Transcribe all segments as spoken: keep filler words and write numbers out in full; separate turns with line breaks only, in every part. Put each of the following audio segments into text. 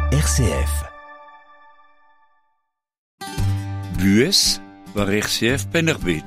R C F.
Bues war R C F Pennerbet.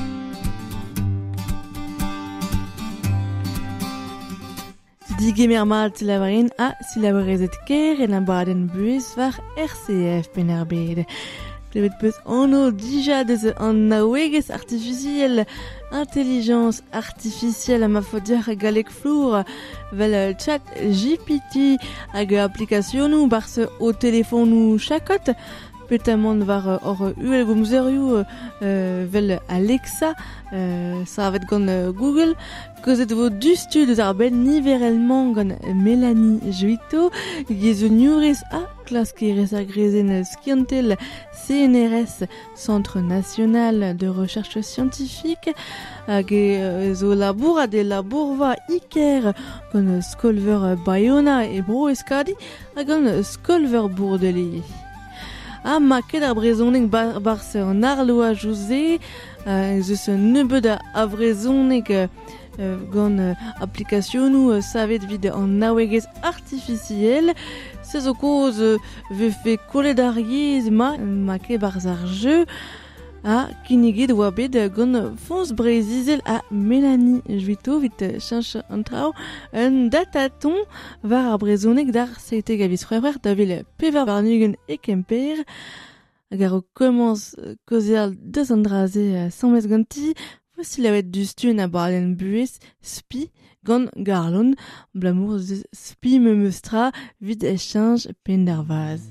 Digemer mal tilavarin a silabrezet ker en abaden bues war R C F Pennerbet. Plevet peus anno dija deus an naouegez artificiel, intelligence artificielle ma fodiar galek flour, vel chat G P T hag applicationou barse o telefonou chakot, petamant var or uel gomzerioù euh, vel Alexa, euh, savet gant euh, Google, kozet vo dustu deus ar ben niverelman gant Mélanie Juito, gez un yourez a klaskerez ar grezen skiantel C N R S, Centre National de Recherche Scientifique, hag e zo labour a de labourva iker gant skolver Bayona e bro eskadi hag gant skolver Bourdelais. Ha ma ket ar brezonek bar, barse an arloa jouze, euh, zeus un nebeud a brezonek euh, gant euh, applicationou euh, savet vid an naouegez artificiel, se zo koz euh, ve fe kolet ar yez ma, ma ket barz ar jeu, ha kinniget oa bet gant fons brezizel a Mélanie Juito vit chanch an trao un dataton var ar brezonek d'ar seite gaviz c'hwec'her da vel pevar barnugen e kemper hag ar o komanz kozial deus an draze sammez ganti vosi lavet dustu en abaden buez spi gant garlon blamour spi me meustra vid echange pen d'ar vaz.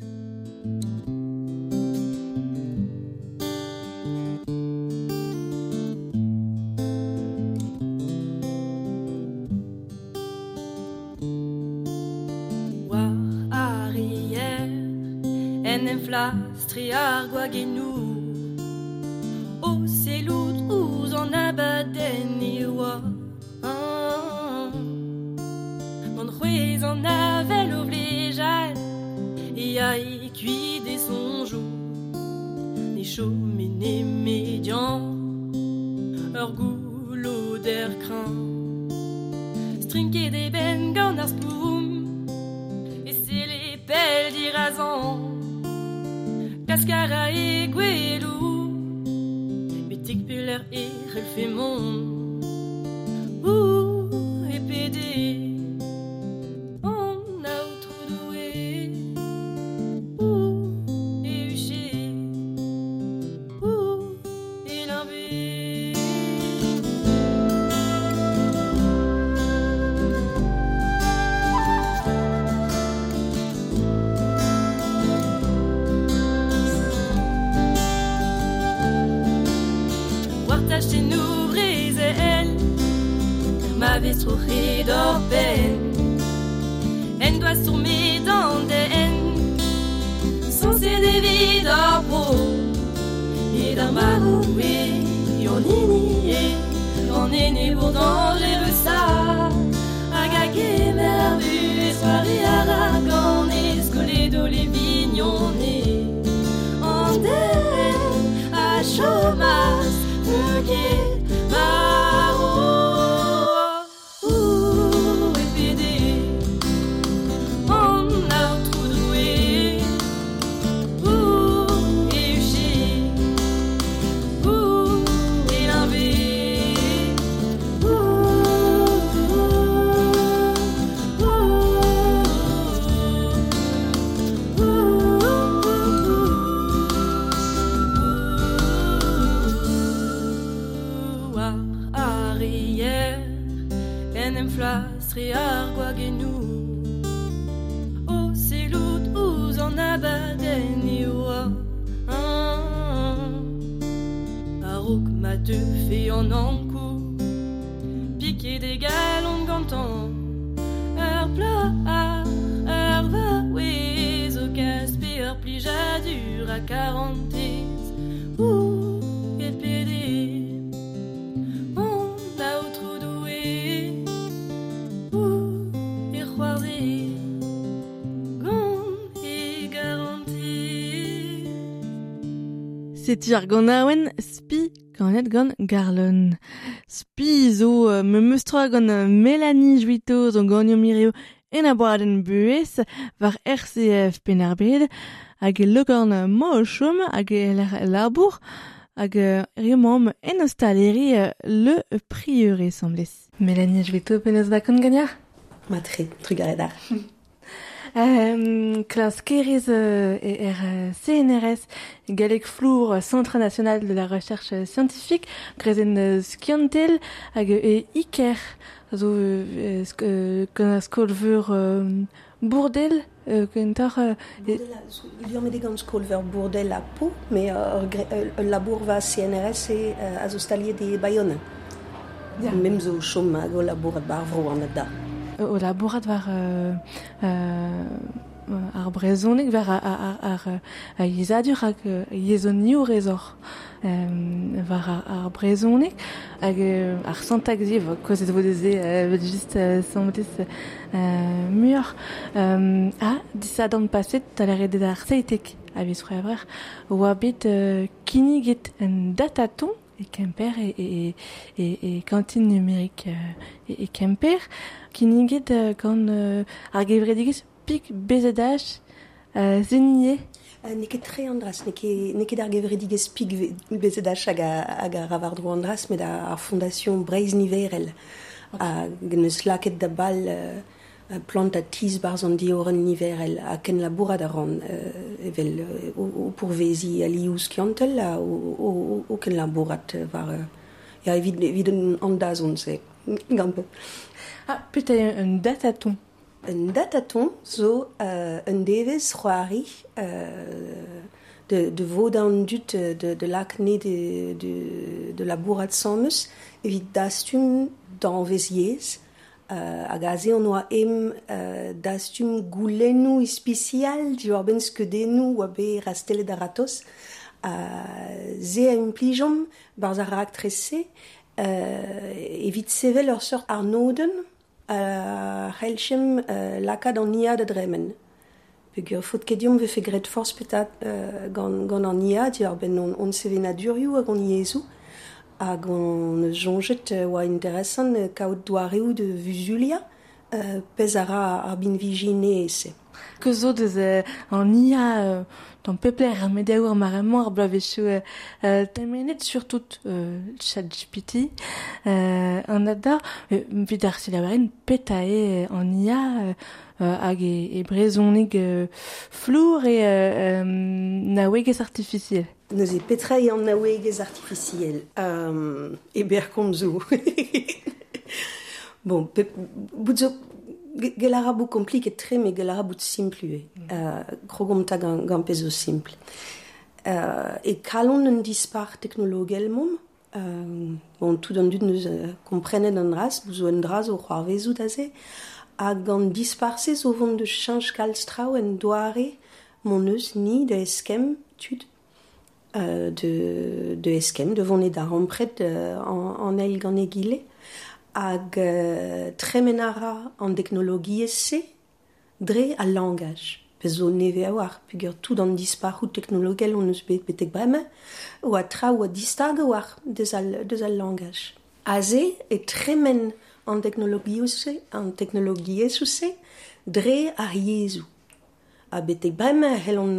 En en flastri ar gwagenou o selout ouz an abaden e oa An c'hwez an avel o vlejal e a e kuit e sonjou Ne chome ne median ur goulo der kran Strinket e ben gant ar spoum e se le pel dirazan Kaskara e gwelou Betik peler e relfemon Ouh, e pede On a ou trou doué Ouh, e huché Ouh, e limbé Chez nous rézel ma veste rochée d'or peine en doit tourner dans des haines sans ses dévis d'or pro et d'un maroué y'en est y'en est né pour danger le sa à gaguer merveilleux soirée aragon et scolé de les vignonnés en den à chômage Forget my oh, ooh, e pede On a ou trou doué Ouh, e huché Ouh, e limbé Ouh, ouh, ouh, En en flastri ar gwagenou O selout ouz an abaden e oa Ar ouk ma teuf an ankou Piquet des galons gantan Ur pla ar, ur va wez O kaspe ur plijadur a karantez Ouh, e pede
Setir gant aouen spi kanet gant garlon. Spi zo euh, me meustra gant euh, Mélanie Juito zo ganyo mireo en a boaden buez war R C F ben arbed hag e logan mo chom hag e labour hag remom en ostaleri le prieuré semblez. Mélanie, je vais te penes bakon gagnar?
Matre, trugaredar.
Um, Klaus Keriz euh, et R C N R S, Galec Flour, Centre National de la Recherche Scientifique, Grezen euh, Skiantel, hag e Iker, zo euh, euh, kon skolvur euh, Bourdel, euh, kentor... Euh,
Il y a des gants skolvur Bourdel à Pau, mais euh, le labour va C N R S et euh, az ostalier de Bayonne. Yeah. Même zo chom hag o labour at barvro an da.
O labourat war euh, euh, ar brezonek war ar, ar, ar, ar yezadur hag yezonio rezor euh, war ar, ar brezonek hag euh, ar santaxi va kozet vodeze euh, just euh, samtes euh, mur euh, a disadant paset talaredet ar seitek a vis frebrer o abet euh, kiniget en dataton et Kemper et, et, et, et cantine numérique euh, et, et Kemper qui niget euh, quand euh, ar gevredigis pik bezedach euh, zenier
uh, neket tre andras neket neket ar gevredigis pik bezedach hag hag ar ravardro andras met ar fondation Breiz Niverel okay. A gneus laket da bal euh, planta tiz barz an dioren niverel a ken labourat a ran euh, evel euh, o, o pourvezi a lious kiantel a o, o, o ken labourat var euh, ya evit, evit un andazon se gampe.
Ah, peut-être un dataton.
Un dataton zo euh, un devez roari euh, de, de vodan dut de, de l'acné de, de, de labourat sammeus evit dastum dans veziez Uh, hag a ze an oa em uh, dastum goulennou ispicial di oar ben skedennou oa be rastelet a ratos uh, ze a implijom barz ar aktrese uh, evit sevel ur sort ar noden a uh, c'helchem uh, lakad an ia da dremen. Peogwir fot kediom ve fe gret force petat uh, gant, gant an ia di oar ben on, on seven a durioù hag on iezou hag on jonget oa interesant kaout douarioù de Vuzulia euh, pez a ra ar bin vigine ese.
Que zo deus euh, an ia euh, d'an pepler ar medeoù ar maremmoar blavechou euh, euh, temenet surtout euh, ChatGPT euh, an adar euh, vid ar silabarenn petae an ia euh, euh, hag e, e brezonig euh, flour e euh, euh, naouegez artificiel.
Neus e petrai an naouegez artificiel euh, e berkont zo. Bon, pe, bout zo gelara bout kompliket tre, me gelara bout simplue. Euh, Krogomta gant, gant pezo simple. Euh, e kalon un dispar teknologel mom. Euh, bon, tout an dud neus uh, komprenet an dras, bout zo en dras o c'hoar vezout a ze. A gant disparse zo vont de chanj kalstrao en doare mon eus ni de eskem tud. Euh, de, de eskem, de vont da rampret euh, en, en el gant egile. Hag euh, tremenara an teknologie se dre a langage. Pezo neve a war, peogwir tout an disparout teknologel on eus bet betek breme, ou a tra ou a distag a war deus al, deus al langage. A ze e tremen an teknologie se, an teknologie se dre ar yezou. A betek breme hel on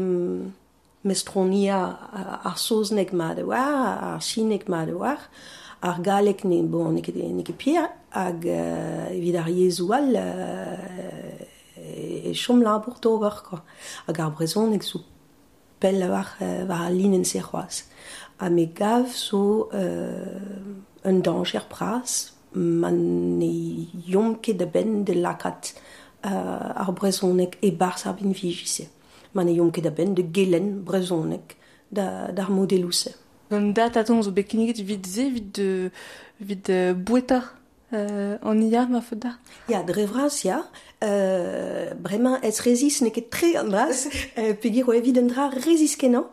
mestronia ar soznek ma de war, ar sinek ma de war, ar galek ne, bon, neke, neke pia, hag uh, evit ar yezoual uh, e chom labour d'ober, quoi. Hag ar brezonek sou pel war, uh, war linen se c'hoaz. A me gav so uh, un danger pras, man ne yomke de ben de lakat uh, ar brezonek e bars ar bin vigise. Man ne yomke de ben de gelen brezonek da, d'ar modelouse.
Gant dataton zo bekiniget vid ze, vid de, vid de boueta euh, an ia, ma fot da?
Ya, dre vras, ya. Euh, bremañ, ez rezis neket tre an dras, euh, peogwir o evit un dra rezis kenan.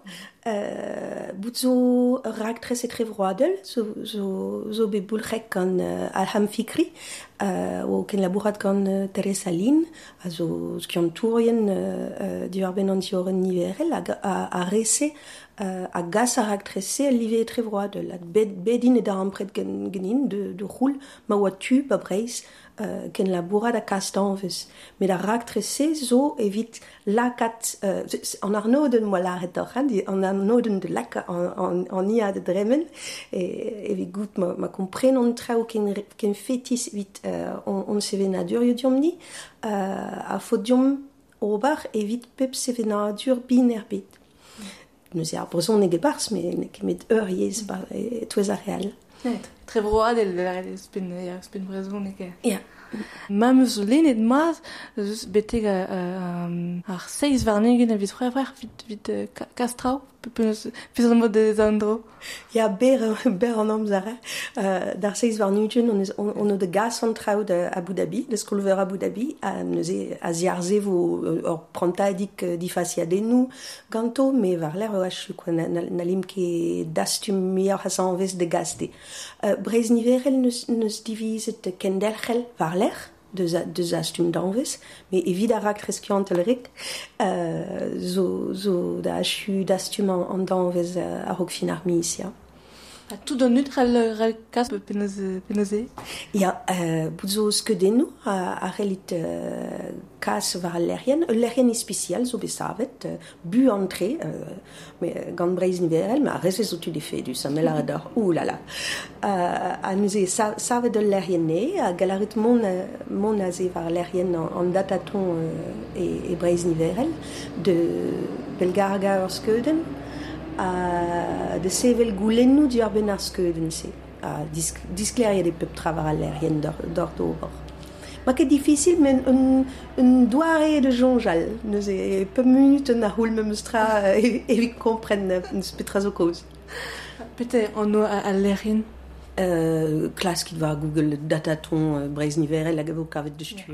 Euh, bout zo raktres e tre vroadel, zo, zo, zo be boulrek gant uh, Alham Fikri, uh, o ken labourat gant uh, Teresa Lin, a zo skiant tourien uh, uh, diwar ben an dioren niverel, a, a, a rese uh, a gas a raktrese a live e tre vroadel. A bed, bedin e da ampret gen, genin de, de roul, ma oa tub a breiz uh, ken labora da kastanves. Mais da raktresse zo evit lakat, uh, en arnoden mo la het toch, en arnoden de laka, en, en ia de dremen, et evit gut ma, ma comprenon trao ken, ken fetis evit uh, on, on sevenadur idiomni, uh, a fodium obar evit pep sevenadur binerbit. Nous avons besoin de gebars, mais met euriez ba tweza real.
Très broad el de spin ja spin raison que.
Ja.
Ma musulin et mas dus beteg ar seis varnigen vit frère frère vit vit castrau pus pus mo de zandro.
Ja ber ber en amzara dar seis varnigen on on on de gas van trau de Abu Dhabi, de skolver Abu Dhabi a neuze a ziarze vo or pranta dik di facia de nous ganto mais var l'air wachu quoi na lim ke dastum mir hasan ves de gaste. Brezniverel neus neus divise de kendelgel var de de astum d'anves mais évidemment reskiant elrik euh zo zo da chu d'astum en d'anves a rokfin armisia
a tout de neutral rel cas penose penose
ja euh buzo skedenu a a relit cas var l'erien l'erien spécial zo besavet bu entrée mais gant brezniverel mais reste zo tu les fait du samelador ouh là là a nous ça ça de l'erien a galarit mon mon azé var l'erien en dataton et et brezniverel de belgarga skeden a de sevel goulennu di urbenar skeden se a disclaria de pep travar l'erien d'ortober. Ma que difficile mais un un doare de jonjal nous est peu minute na hol me mustra et et comprenne une spetrazo cause
peut-être on a à l'erien
euh classe qui va Google dataton brezniverel la gavo kavet de stuur.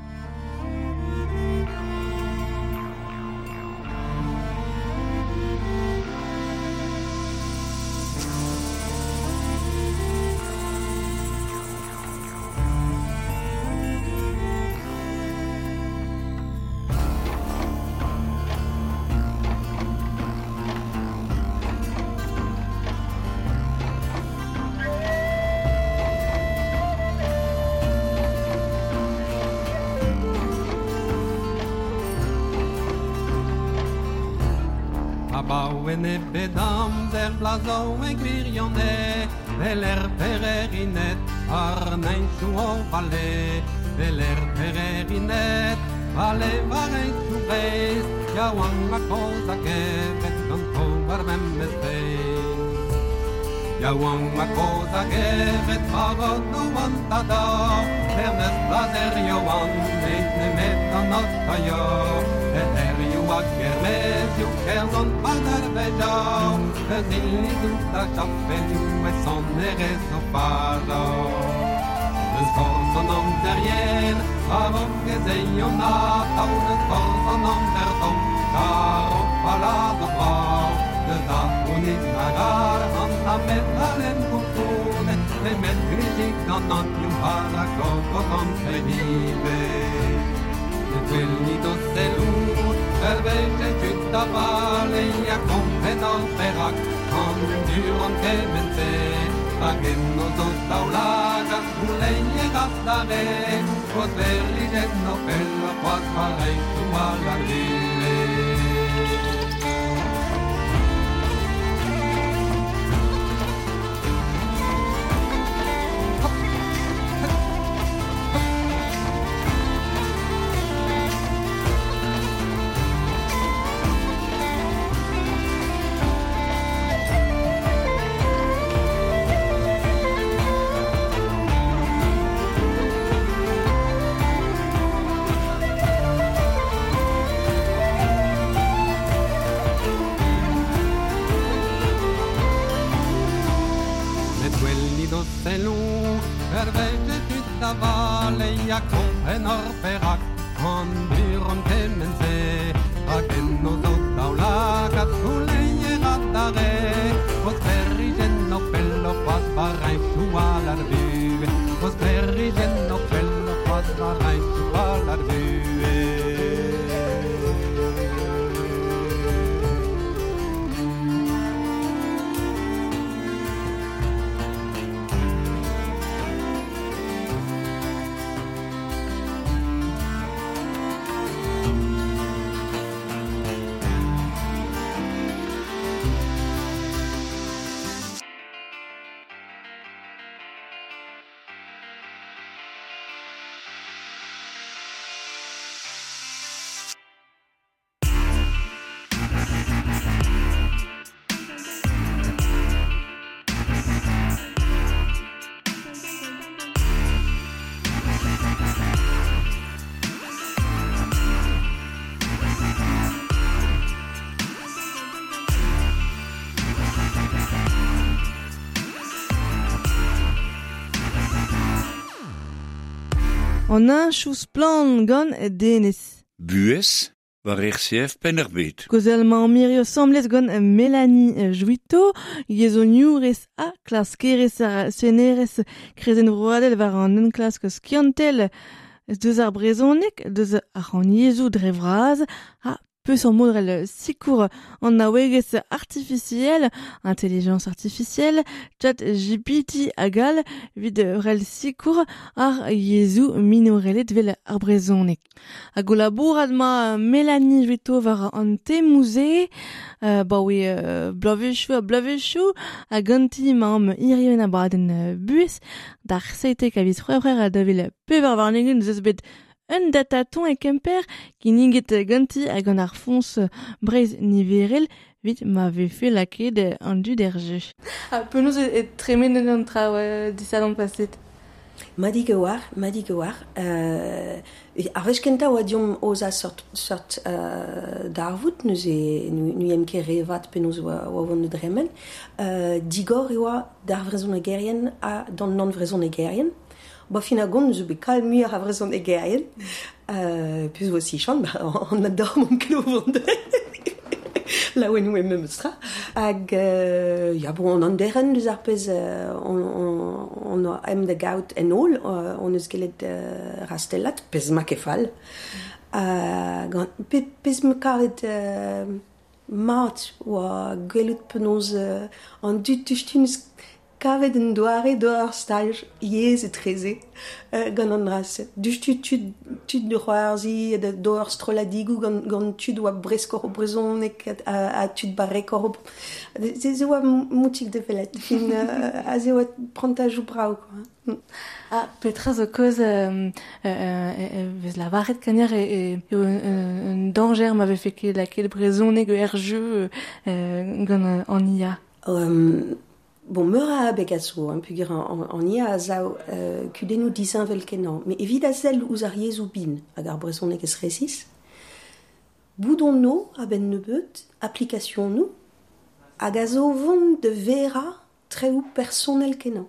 Bauene bedam der blazo en quirionne veler pererinet arnein suo vale veler pererinet vale vale su vez ya una cosa que vet non cover mem mestei ya una cosa que vet pago tu montada per mes blazer yo one ne metanot yo er you a kermes you kerson padar vedau vezilni tutta chappen me sonne so pardo le scorso non derrière avant que zeyona au le scorso non derton caro palado pa de da unik nagar on la metalen cultune le met critic non non you para coco con felive quelli dosse lur per vece tutta vale ja compeno perac con duron che mente a che non so taulaga ulegne gastare poterli denno per la quattro lei tu alla rive ja comprenor perac con biron temense a che no so taulaga sulegne gattare vos perrigenno pello pas barrai su alarvive vos perrigenno pello pas barrai su alarvive
On a chous plan gant Denis.
Bues war R C F Pennerbet.
Kozelman mirio semblez gant Mélanie Juito, yezo niourez a klas kerez a senerez krezen vroadel war an un klas ke skiantel deus ar brezonek, deus ar an yezo dre vraz, a peus an modrel sikour an naouegez artificiel, intelligence artificielle, chat G P T agal, vid rel sikour ar yezo minorelet vel ar brezonek. A go labourad ma Mélanie Juito war an temouze, uh, ba oe uh, blavechou a blavechou, a ganti ma am irien a braden uh, bues, d'ar seitek a viz c'hwebrer a da vel pevar war negun zeus bet un dataton e kemper ki niget ganti hag an ar fons breiz niverel vit ma vefe laket an du derje. Ha, penaos e tremen an traoù uh, disadon paset.
Ma di gewar, ma di gewar. Uh, ar vez kenta oa diom oza sort, sort uh, darvout, neus e nu em ket revat penaos oa, oa vant dremel. Uh, digor e oa dar vrezon egerien a dan non vrezon egerien. Ba fin a gont zo bet kal muier a vrezon egerien. Uh, Peus oa si chan, ba, an ador mon klo vant la oen oe memestra. Hag, uh, ja bon, an deren deus ar pez, uh, on, on, on a em da gaout en ol, uh, on eus gelet uh, rastellat, pez ma kefal. Uh, pe, pez me karet uh, mat oa gelet penaos uh, an dut tustuniz kavet en doare do ar stage yez et treze uh, gant an ras. Dus tu tud tud de c'hoarzi do ar stroladigou gant, gant tud oa breskor o brezonek a, a tud barrekor o... Ze oa moutik de velet. Fin uh, a ze oa prantajou brao. Quoi.
Ah, petra zo koz euh, euh, vez la varet kanier e, e, un danger m'ave feke laket brezonek e er jeu euh, gant an I A.
Um, Bon, meura a beg a zo, hein, pugur an, an ia a zao uh, kudennou dizan vel kenan. Me evit a zel ouz ar yezou bin, hag ar brezonek ez rezis. Boudon no a ben nebeut, aplikasyon nou, hag a zo vont de vera tre ou personel kenan.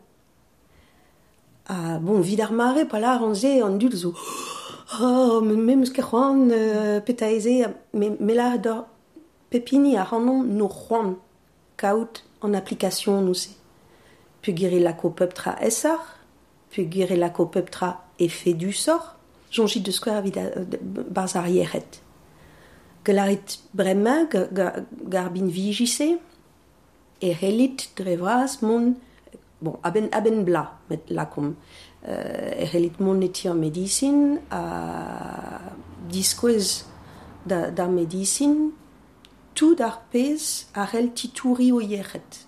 Ah, bon, vid ar mare, pa la ranze an dul zo, oh, me eus ket c'hoant uh, peta eze, me, me la da pepini a ranon no c'hoant kaout en application nous c'est. Puis guérir la copeptra essar, puis guérir la copeptra effet du sort, j'ongit de square vida bars arriéret. Gelarit brema garbin vigisse et relit drevras mon bon aben aben bla met la com et relit mon étier médecine à disquez da da médecine tout d'arpez a rel titouri o yeret.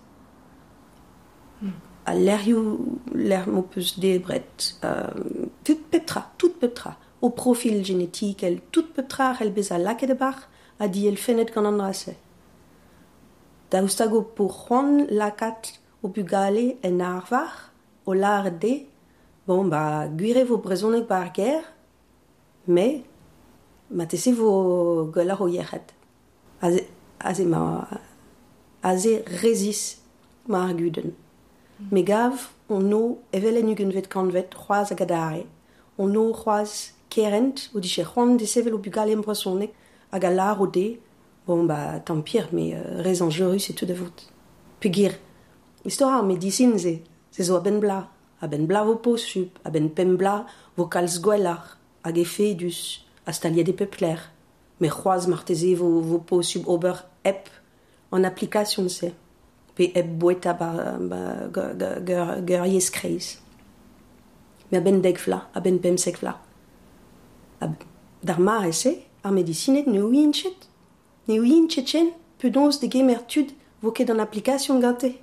Mm. A l'erioù, l'air mo peus debret. Euh, tout petra, tout petra. Au profil génétique, elle tout petra, elle bez a laket de bar, a di el fenet gant an rase. Da oustago po c'hoant lakat o bugale en arvar, o lar de, bon ba, guire vo brezonek bar ger, me, ma tese vo golar o yeret. Aze, aze ma... Aze rezis ma arguden. Mm. Me gav, on no evelen ugen vet kanvet c'hoaz a gadare. On no c'hoaz kerent, o diche c'hoant de sevel o bugal embresonek hag a lar o de, bon ba, tant pire, me uh, rez an jerus et tout de vout. Pegir, istora ar medicine ze, ze zo a ben bla, a ben bla vo posup, a ben pem bla vo kalz gwelar, hag e fedus, a staliet de pepler. Me c'hoaz marteze vo, vo posub ober ep en application se. Pe ep boeta ba, ba geur yez kreiz. Me a ben deg vla, a ben pem sek vla. A, dar mar ese, ar medicinet ne ouin chet. Ne ouin chet chen, peudons de gemer tud vo ket an application gante.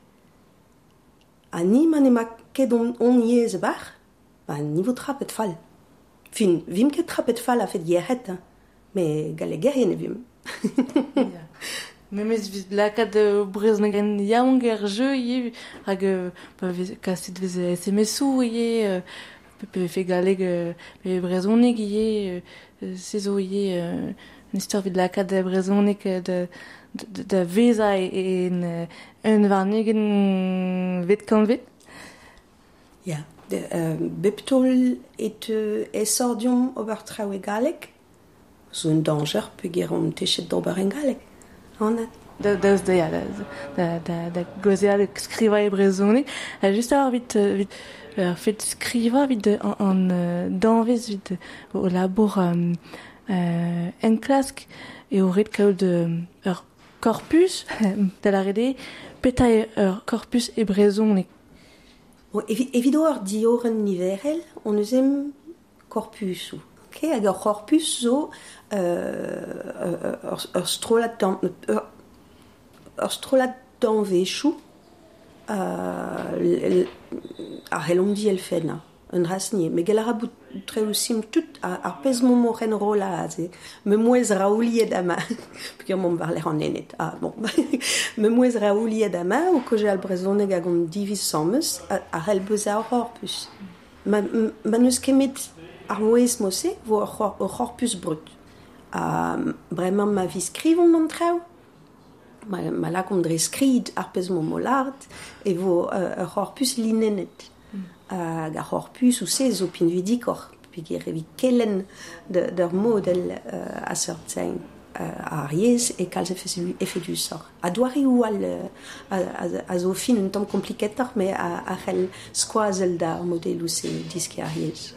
A ni man ema ket on, on yez bar, ba ni vo trapet fall. Fin, vim ket trapet fall a fet yeret, hein. Me gale gerien evim.
Yeah. Me mes vid lakat uh, breznagen yaoung er jeu ye hag pa kasit vez S M S ou ye pe fe galeg pe brezonek ye sezo ye une histoire vid lakat brezonek de de veza en un varnegen vet kan vet.
Ja, uh, beptol et uh, esordium obertrau egalek, zo'n danger puger om tishet d'ober engalek. Anna.
Da, da, da, ja, da, da, da, da gozea de skriva e brezonek. Uh, just avoir vite, uh, vite, uh, fait skriva vite en, en uh, danvez vite au labour um, uh, en klask e o red kaout de ur corpus da la rede peta ur corpus e brezonek.
Bon, evido ar dioren niverel, on eus em corpus. Ok, hag ur corpus zo uh, ur, ur strolat dan, ur, ur strolat danvezhou uh, ar helomdi el fenna, un rasnier. Me gelara bout treu sim tout ar, ar pez momo ren rola ze. Me mouez raouliet ama. Puker mom var l'er an enet. Ah, bon. Me mouez raouliet ama, ou koje al brezoneg hag on divis sammeus, ar el beza ar corpus. Ma, ma neus kemet ar mouez mose, vo ar corpus brut. Uh, bremañ ma vi skrivon an treu, ma, ma la kont dre skrid ar pez momo lart, e vo uh, ar corpus linenet. Hag ar corpus ou se zo pin vidikor, pig e vi kellen d'ur model uh, a seurtein uh, ar yez e kalz efedu sor. A doari ou al uh, a, a, a zo fin un tamm kompliketor, me a, a c'hell skoazel d'ar model ou se diske ar yez.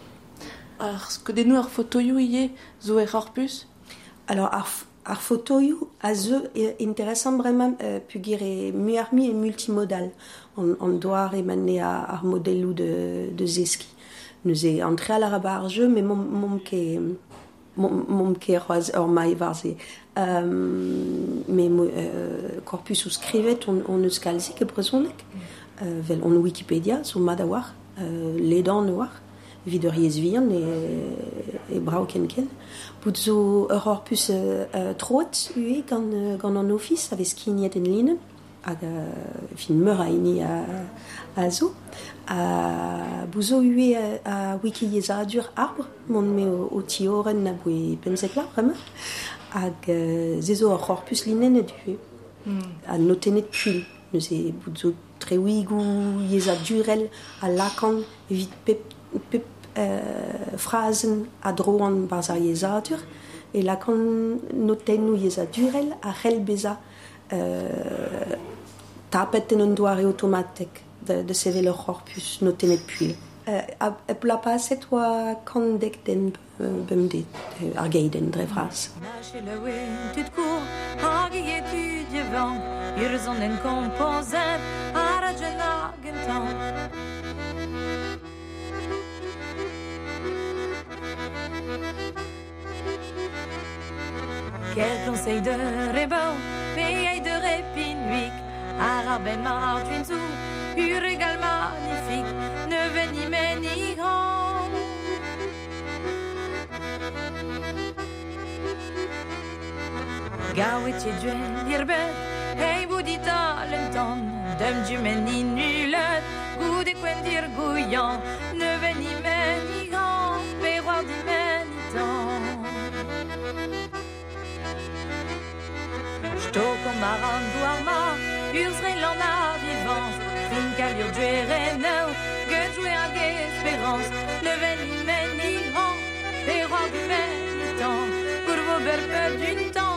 Ar skodennou ar fotoioù ie zo e corpus?
Alors ar, ar fotoioù a zo e interesant bremañ uh, pug e muarmi e multimodal. On, on doit emaner à, à modèle de, de zeski. Nous est entré à la rabat ar jeu, mais mon mon ke mon mon ke roaz or mai varze. Euh, mais euh, corpus ou skrivet on on eus kalzik e brezonek. Euh, vel on Wikipédia so madawar euh, ledan noir vider yezvian et et braukenken. Boutzo ur corpus euh, euh, troet ue gant gant an office avec skiniet en linen. Hag uh, fin meur a ini a, a zo. A bouzo ue a, a wiki yezadur arbre, mon me o, o tioren na boe penzek la, vraiment. Hag uh, zezo ar corpus linenet ue. Mm. A notenet puil. Neus e bouzo trewigou yezadurel a lakan vit pep, pep uh, phrasen a droan bars ar yezadur. E lakan notenou yezadurel a c'hell beza Uh, tapet en un doare automatek de, de seve le corpus notenet puil. Uh, e pla paset oa kandek den bem dit, uh, ar geiden dre fras.
Nache le we tut cour, hag i etudie van, ur zon en kompozet, ar a djena gentan. Quel conseil de rebel, pays de répinuic, arabe mar twinzou, ur égal magnifique, ne veni mais ni grand. Gawet et duen irbet, hey boudita lenton, dem du meni nulet, goût de quendir gouillant, ne veni mais ni grand, perroir di menitan. Sto kom maran douarma, ursre l'en a vivance, fin calur duere neu, que jouer à espérance, ne veni meni grand, les rois du menitan, pour vos berpes d'une temps.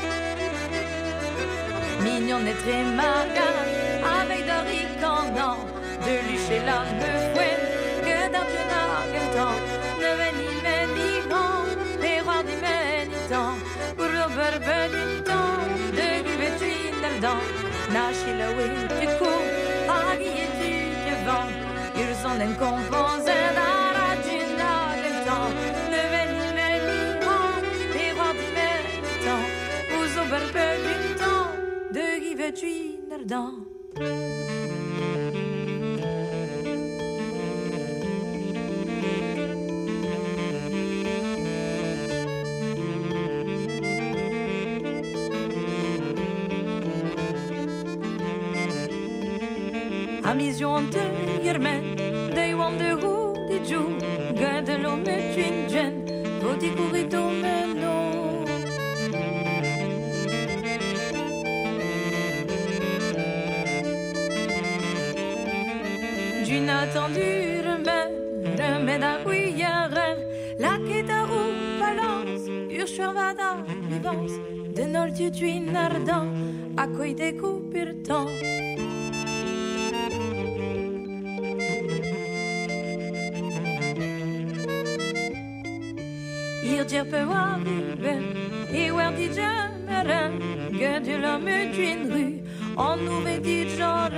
Mignon et très margin, avec d'un ricandant, de lucher la me fouette, que d'un jeune temps, ne veni meni grand, les rois du menitan, pour vos berpes d'une temps. Nache le we tu cour, agi et tu que vent, ils sont en composés d'ara du nagetant, ne veni meni grand, les rois du méritant, vous au berpe du temps, de qui veux-tu nerdant. Amision de yermen, de wan de hu di ju, gade lo me twin gen, voti corrido meno. Du D'une attendue remède, remède à cuillère, la guitare balance, urchevada vivance, de nord du ardent, à quoi découvrir temps. Ir dire peu voir vivre, et voir dit jamais, que de l'homme d'une rue, en nouvelle dit genre.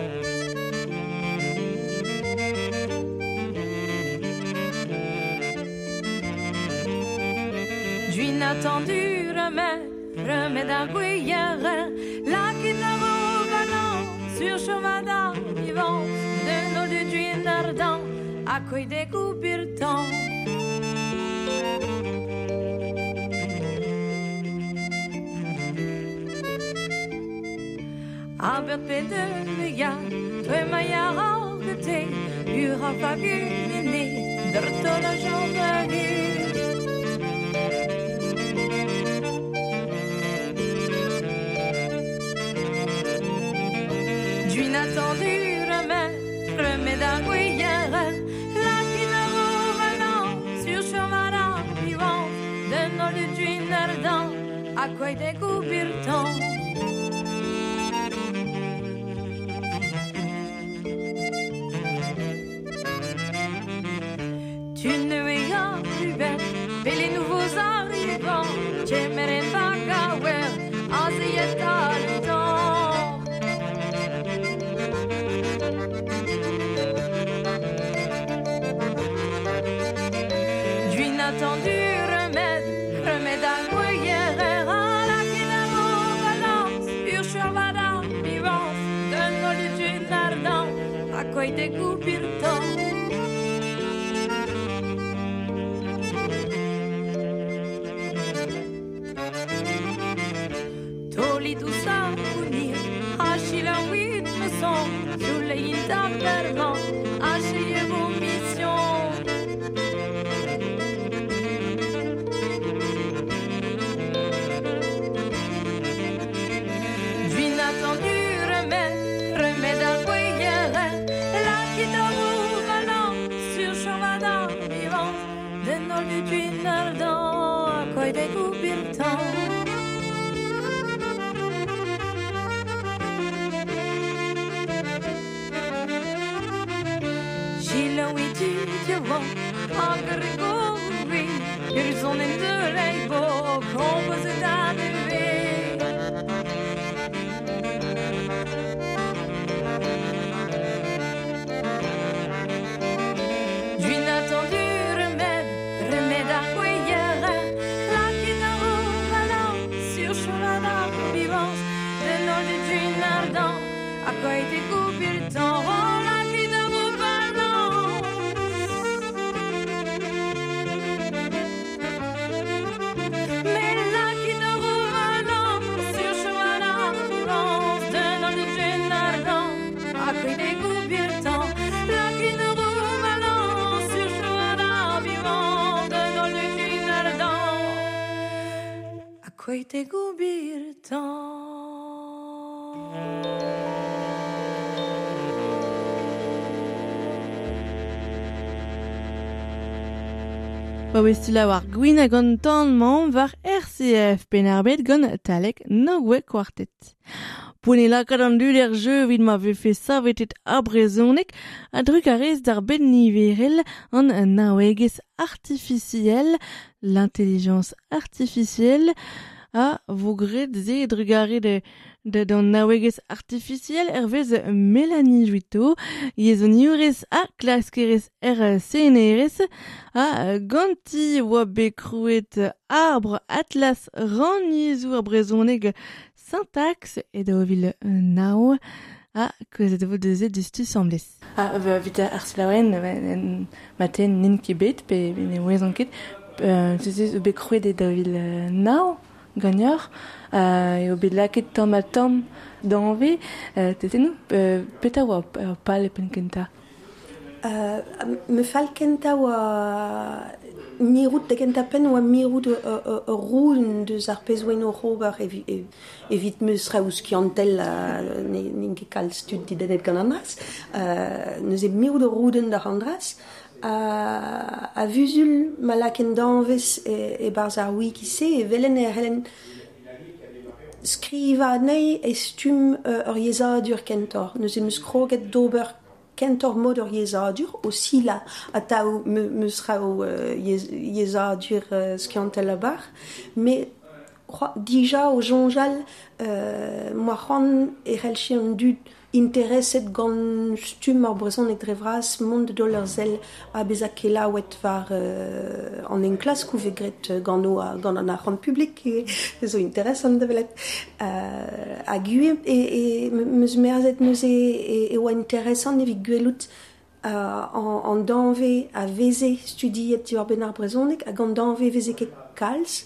D'une attendue remède, remède à cuillère, la guitare au ballon, sur chemin vivant, de nos deux d'une ardent, à quoi découvrir temps. Albert Pederga, toi Maya Rangete, Ura Fagune, Dortola Jean-Venu. D'une attendue remède, remède à cuillère, la guitare valant, sur chemin vivant, de nos d'une ardent, à quoi découvrir temps. Tu ne es plus belle, mais les nouveaux arrivants, j'aimerais pas gawer, essayer le temps. D'une attendue remède, remède à cuillère, à la guitare balance, urchevada vivance, de nos d'une ardent, à quoi découvrir temps. Dousa unir, hachi la rythme son, sous les interverments, hachi vos missions. D'une attendue remède, remède à cuillère, la guitare au ballon, sur chemin vivant, de nos d'une ardent, à quoi découvrir temps. Agregori, ils ont une de l'aibo, composé d'arrivée. D'une attendue remède, remède à cuillère, la guitare au ballon, sur chemin vivance, de nos d'une ardent, à quoi découvrir le temps. Te gubir temps.
Ba wez la war gwin a gant tan mamm war R C F pen arbet gant talek Nogwe Quartet. Poune lakad an dud er jeu vid ma ve fe savetet abrezonek a druk a rez d'ar ben niverel an naouegez artificiel, l'intelligence artificielle, a vogret ze drugare de de d'an naouegez artificiel ervez Mélanie Juito, yezon iurez a klaskerez er senerez, a ganti oa bekrouet arbre atlas ran yezou a brezoneg syntaxe et de ville nao a kozet vo de dustu semblez. A vita ar slaouen maten nin kibet pe ne wezon ket zez bekrouet e da ville nao gagneur et au bedlaket tam a tam d'envie t'étais nous peta wa pas le penkenta
me falkenta wa mirout de gentapen ou mirout de rouen de arpezoen o rober evit meusra ou skiantel n'inke kal stud didenet gant andras. Neus e mirout de rouden da andras. A, a vuzul malaken danvez e, e barz ar wiki se e velen e helen skriva nei e stum uh, ur yezadur kentor. Neus e meus kroget d'ober kentor mod ur yezadur, aussi la a tao me, meus ra o uh, yezadur uh, skiantel a bar, me dija o jonjal uh, moa c'hoant e c'helchi an dud interesset gant stum ar brezhoneg dre vras mont de dolerzel a bezak kela ouet var uh, an en klas kouvegret gant o a gant an arc'hant publik e zo interesant develet uh, a gue e, e meus merzet meus e, e, e oa interesant evit gwelout uh, an, an danve a veze studiet diwar ben ar brezhoneg hag an danve veze ket kalz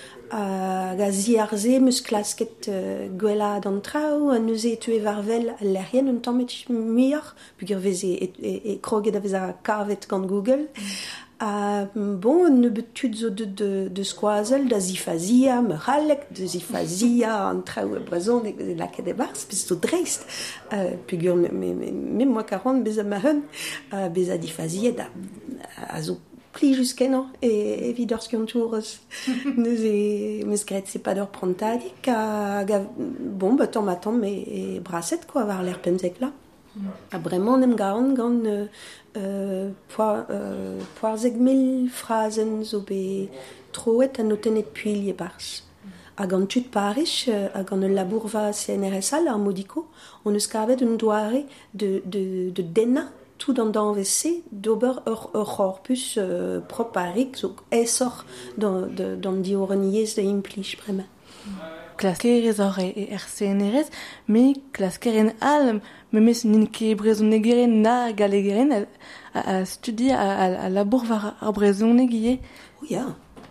hag a ziarze meus klasket uh, gwella d'an trao, a neuze e tue varvel a lerien un tammet muioc'h, pugur veze e, e, e kroget a veze a karvet gant Google. Uh, bon, ne betud zo de, de, de skoazel da zifazia, me ralek de zifazia an trao e brezhoneg e laket e bars, pez zo dreist. Uh, pugur, me, me, me, me moa karon bez a ma heun, uh, bez a difazia da a zo pli jusqu'en e evit ur skiantourez neus e meus gret se pad ur prontadik hag a bon ba tamm a tamm e, e braset quoi war l'er pemzek la mm. a bremañ nem gaon gant euh, euh, poa, euh, poarzek mil frazen zo be troet a notenet puil e bars hag an tud parich euh, hag an ul labour va C N R S al ar modico on eus kavet un doare de, de, de denna tout dans dans V C d'ober ur ur corpus euh, proparik so esor dans de dans diornies de implich bremañ.
Klaskerez or e R C N R S, me klaskeren al, me mes ninke brezhonegeren na galegeren a, a, a studi a, a, a labour var ar brezhoneg.
Oh ya.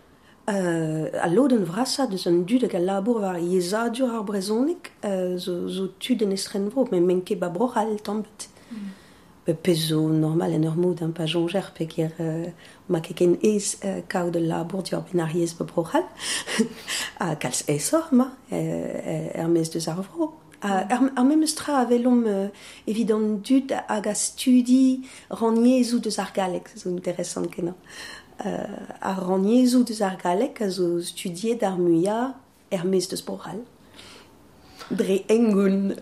Uh, a loden vrasa deus an dud hag a labour var yezadur ar brezhoneg uh, zo, zo tud en estren vro, me menke ba brochal tambet. Mm. Pezo normal en ur moud an pa jonjer peker uh, ma keken ez uh, kao de labour dior ben ar yez ba brochal a kalz esor ma uh, er mez deus ar vro a, ar, ar memes tra a velom uh, evident dud hag a studi raniezou deus ar galek zo interesant kenan uh, a raniezou deus ar galek a zo studiet ar muia er mez deus brochal dre engoun.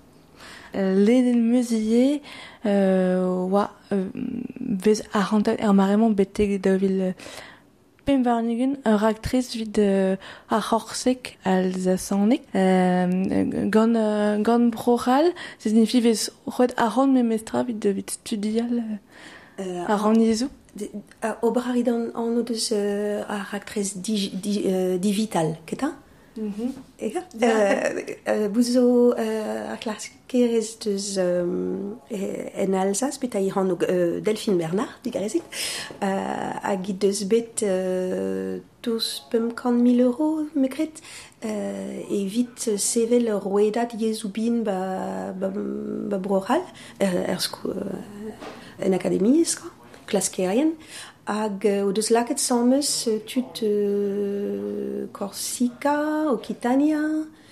Leden meuzier euh, wa euh, vez a rantal er maremont beteg da vil pem varnigen ur actrice vid euh, a c'horsek alsaçanek euh, gant euh, gant brochal se signifie vez roet a ran me mestra vid vid studial euh, a raniezou
uh, ober rid an an o deus uh, ar actrice di, di, uh, digital keta mm-hmm. Ega uh, uh, bouzo uh, ar klaskerez deus um, en Alsace bet a iran uh, Delphine Bernard digarezit uh, hag i deus bet uh, tous pemkant mil euro mekret uh, evit sevel roedat yezoubin ba, ba, ba brochal er, er sko, uh, en akademi eska klaskerien hag uh, o deus laket sammeus uh, tud uh, Corsica, Occitania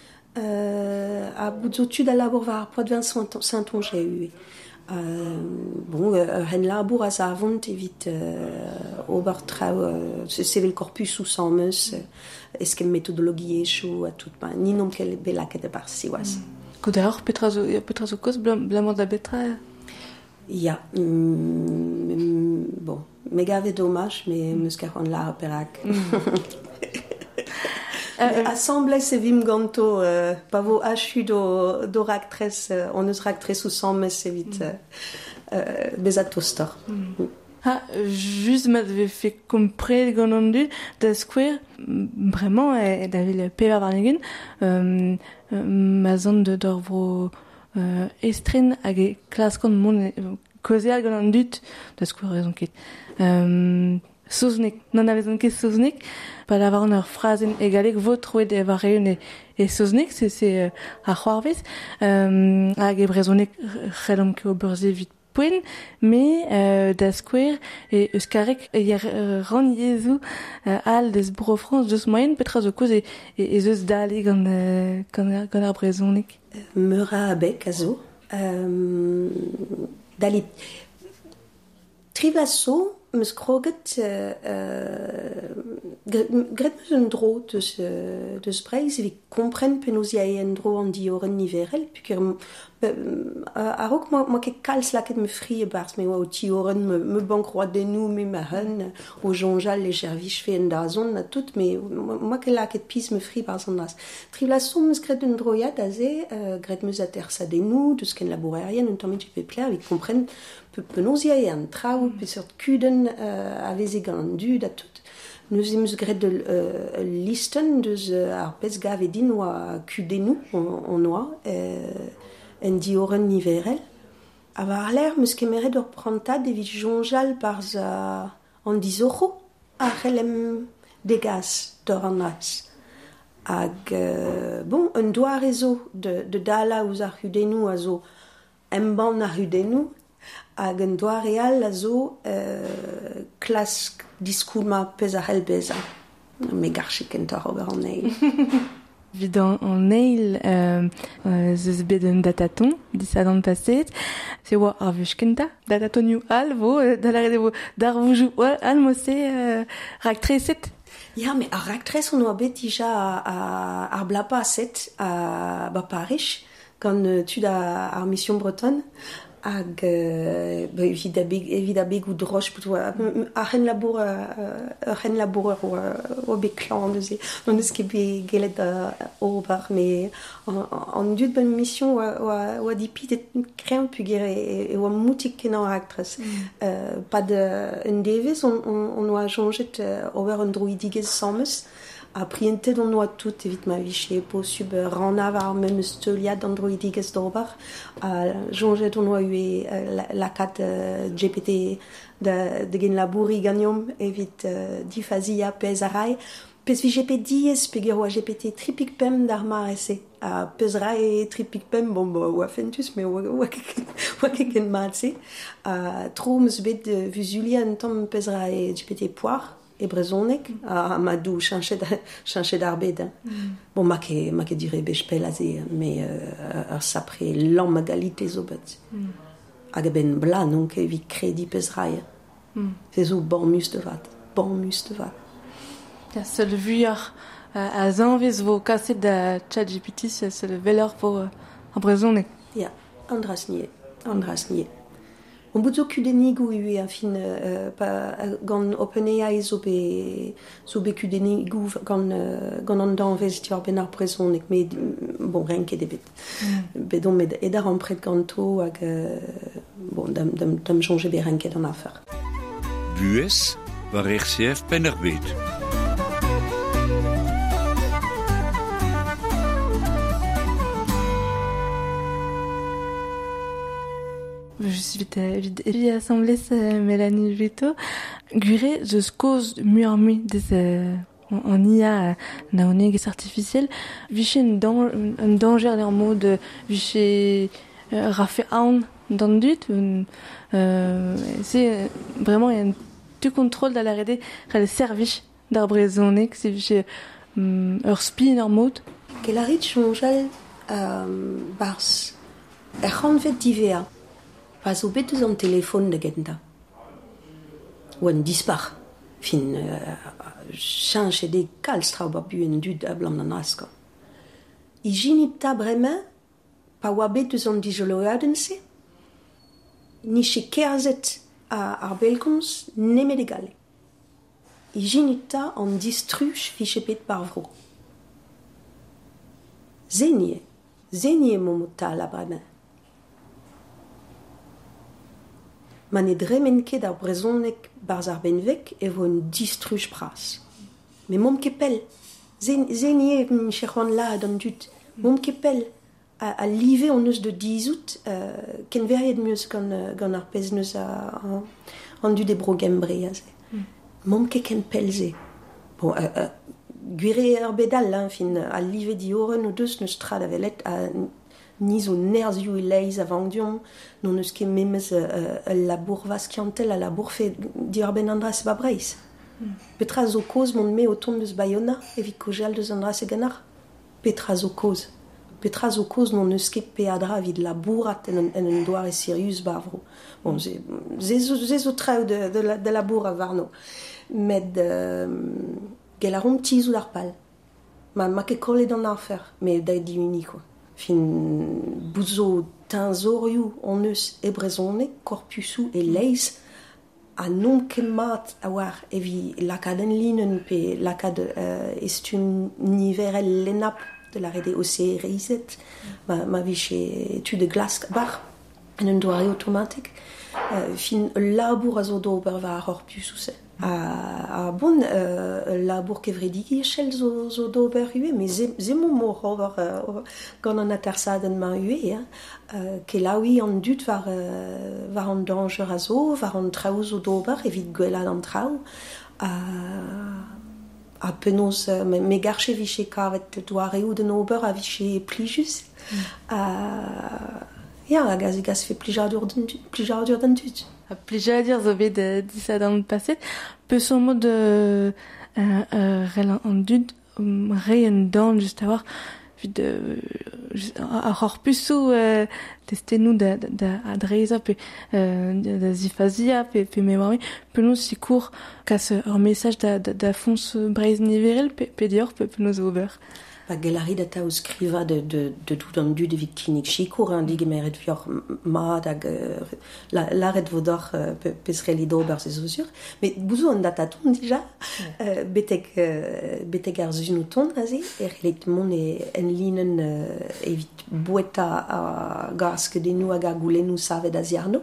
uh, a boudzo tud a labour var Poitvin Saint-Onge e uh, bon, ur hen labour a zavont evit uh, ober trao uh, sevel corpus ou sammeus uh, eskem metodologie chou a tout ba ni nom kel be laket e bar si oaz.
Mm. Gouda petra zo petra zo koz blamant da betra.
Ya, mm, bon, me gave dommage, mais mm. meus karon la perak. Mm. uh, Assemblée se vim ganto, uh, pa vo achu do, do raktres, uh, on eus raktres ou san mes se vit mm. uh, uh, bezat tostor. Mm. Mm.
Ha, just ma devait fait comprer gant an dud da skouer, bremañ e da vil pevar varnegen, euh, ma zan de d'or vro Uh, estren hag e klaskant mon kozeal gant an dud da skouer rezon ket um, soznek, nan a vezon ket soznek pa la varan ur frazen egalek vo troet e var reun e, e soznek se se uh, a c'hoarvez um, hag e brezonek c'hellom ke o beurze vit poen, mais euh, da square et euskarek e yar euh, ran yezu euh, al des Bro France deus moyen petra zo koz e, e, e zeus dale gant, euh, gant, gant ar brezonek.
Meura abek a zo. Euh, dali Trivlasso meus kroget euh, euh, gret meus un dro deus, euh, deus breiz evit kompren penaos ya e en dro an dioren niverel puker euh, a rok ma, ma ket kalz laket me frie bars me oa o tioren me, me bank roi denou me ma hen o jonjal le gervich fe en da zon na tout me ma ket laket pis me frie bars an das Trivlasso meus gret un droiad a ze euh, gret meus a ter sa denou deus ken labourerien un tammig pe pler evit kompren penaos ya e an trao pe sort kuden uh, a veze gant an dud a tout. Neus emus gret de uh, listen deus uh, ar pez gave din oa kudenou on oa uh, en dioren niverel. A war l'air meus kemeret ur prantad evit jonjal barz uh, an dizorro a c'hellem degaz d'or an raz. Hag, uh, bon, un doar ezo de, de dala ouz ar kudenou a zo emban ar kudenou hag un doar real a zo euh, klask diskoulma pez a c'hellbeza. Me garche kent ar ober an eil.
Vid an, an eil euh, euh, zeus bet un dataton disad an paset. Se oa ar vuj kenta. Datatonioù al vo, euh, da la rede vo dar voujou al mose euh, rak treset.
Ya, me ar rak tres on oa bet dija ar blapaset a ba Paris gant uh, tud a, ar mission bretonne. Hag euh, evit a beg, evit a beg ou droch pot oa ar c'hen labour ar c'hen labour oa bet klan deus e non eus ket bet gelet ober me an dud ben mission oa oa dipit et krean puger e oa moutik ken an actress pa de un devez on on oa jonget ober un droidigez sammeus a prientet on oa tout evit ma viche po sub ranav ar mem steuliad androidigez d'ober a jonget on oa ue lakat G P T de, de gen labouri gagnom evit uh, difazia pez a rai pez vi G P diez peger oa G P T tripik pem d'ar mar ese a pez rai tripik pem bon bo oa fentus me oa, oa ket gen mat se a tro meus bet uh, vuzulia un tamm pez rai G P T poar e brezonek a ma dou chanchet chanchet d'ar bed. Mm. Bon ma ke ma ke dire bech pel a ze me uh, ar sapre lam magalite zo bet. Mm. Hag ben bla non ke evit kredi pez rai. Mm. Se zo bon mus de vat, bon mus de vat.
Ja, seul vuar uh, a zanvez vo kaset da chat G P T seul velor po uh, an brezonek.
Ja, andras nie, andras nie. On bout zo kudenig ou ue a fin euh, pa, gant OpenAI zo be, zo be kudenig ou gant, euh, gant an danvez ti ar ben ar brezonek, me bon, renket ebet. Mm. Bedon med edar an pret ganto hag euh, bon, dam, dam, dam jonge be renket an afer.
Bues war R C F Pennerbet.
Je suis vite, vite, vite assemblée, Mélanie Vito. Gure, je cause murmure des, euh, en I A, na oneges artificiel. Vichy un danger en mode, vichy, rafé aun, dans dut, c'est vraiment un tout contrôle de la rede, le service d'arbrezonek, c'est vichy, ur spin en mode.
Quel arrêt changeal, euh, bars, er c'han vet divea. Pas o bet eus an telefon de genta. Ou an dispar. Fin, uh, chanch e de kalz trao ba bu en dud a blam an aska. I jinipta bremen, pa oa bet eus an dijoloaden se, ni che kerzet a ar belkons nemet egale. I jinipta an distruch fiche pet par vro. Zenie, zenie momota la bremen. Man e dremen ket ar brezonek barz ar benvek e vo un distruch pras. Me mom ket pel. Zenie un cherwan la dan dut. Mom ket pel. A, a live on eus de dizout, uh, ken veriet meus gant, uh, gant ar pez neus a, a, an dut e bro gembre a ze. Mm. Mom ket ken pel ze. Bon, uh, uh, gwire ur bedal, hein, fin, a live di oren o deus neus trad a velet a Ni o nerzioù e leiz avant dion, non eus ket memez euh, el labour vaskiantel, el labour fe dior ben andras ba breiz. Mm. Petra zo koz mont me o ton deus Bayona, evit kojal deus andras e ganar. Petra zo koz. Petra zo koz non eus ket peadra vid labourat en, en un doar e Sirius bavro. Bon, ze, ze, ze zo trao de, de, de labour a varno. Med euh, gel a rom tizou d'ar pal. Ma, ma ket kollet an arfer, me da di uni, quoi. Fin bouzo tinzorioù on eus e brezonek, korpusou e leiz, a non ket mat a war evi lakad en linen pe lakad uh, estun niverel lenap de la rede O C reizet, ma, ma viche tu de glas bar en un doare automatik. Uh, fin labour a zo d'ober va a korpusou se. A, a bon euh, labour kevredi echel zo, zo d'ober ue, mais ze mo mor over uh, gant an atersaden ma ue, hein, uh, ke laoui an dut var, uh, var an danger a zo, var an traoù zo d'ober, evit gwellad an traoù, a, a penaos, uh, me garche viche kavet doare ou den ober a viche plijus, mm. a, ya, a gaz e gaz fe plijadur d'an dut.
A plijadur zo bet uh, disad an paset, peus an mod euh, euh, euh, rel an dud um, re en dan just a war vid euh, a c'horpusou euh, testennou da, da, da adreza pe euh, da zifazia pe, pe memoari penaos si kour kas ur mesaj da, da, da fons breiz niverel pe, pe dior pe penaos ober.
Pa gelari da ta o skriva de, de, de tout an dud evit klinik chikour, hein, dig emeret vior mad hag uh, la, laret vodor uh, pe, pez reli d'ober se zo sur. Mais bouzou an data ton dija, yeah. uh, betek, uh, betek ar zun o ton aze, er relet mon e en linen uh, evit boueta a garske denou hag a goulenou savet a ziarno.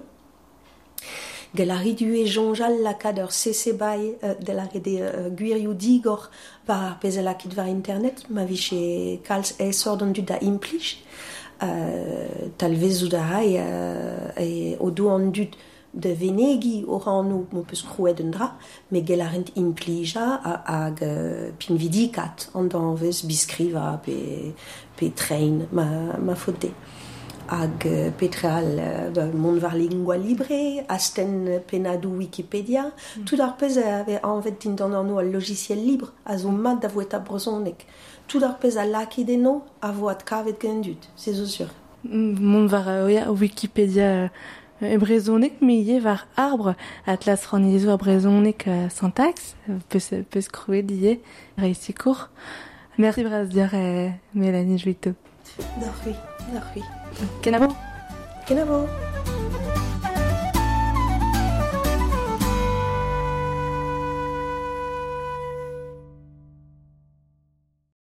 Gelari du e jonjal lakad ur sese bai uh, de la rede uh, gwirioù digor var pezelakit var internet, ma viche kalz e sordon du da implij, uh, talvez ou da hai uh, e o do an dud de venegi o ran nou mo peus krouet un dra, me gelarent implija hag uh, pin vidikat an dan vez biskriva pe, pe trein ma, ma fote. Hag uh, petreal uh, mont var lingua libre, asten penadou Wikipedia, mm. tout ar pez ave anvet din dan an no al logiciel libre, a zo mat da voet a brozonek. Tout ar pez a laki deno a voat kavet gen dut, se zo sur.
Mm, mont var uh, oia Wikipedia uh, e brezonek, me ie var arbre, atlas ranizo a brezonek uh, syntax, peus, peus krouet ie, reisi kour. Merci braz diar uh, Mélanie Juito.
D'ar hui, d'ar hui.
Kenavo.
Kenavo.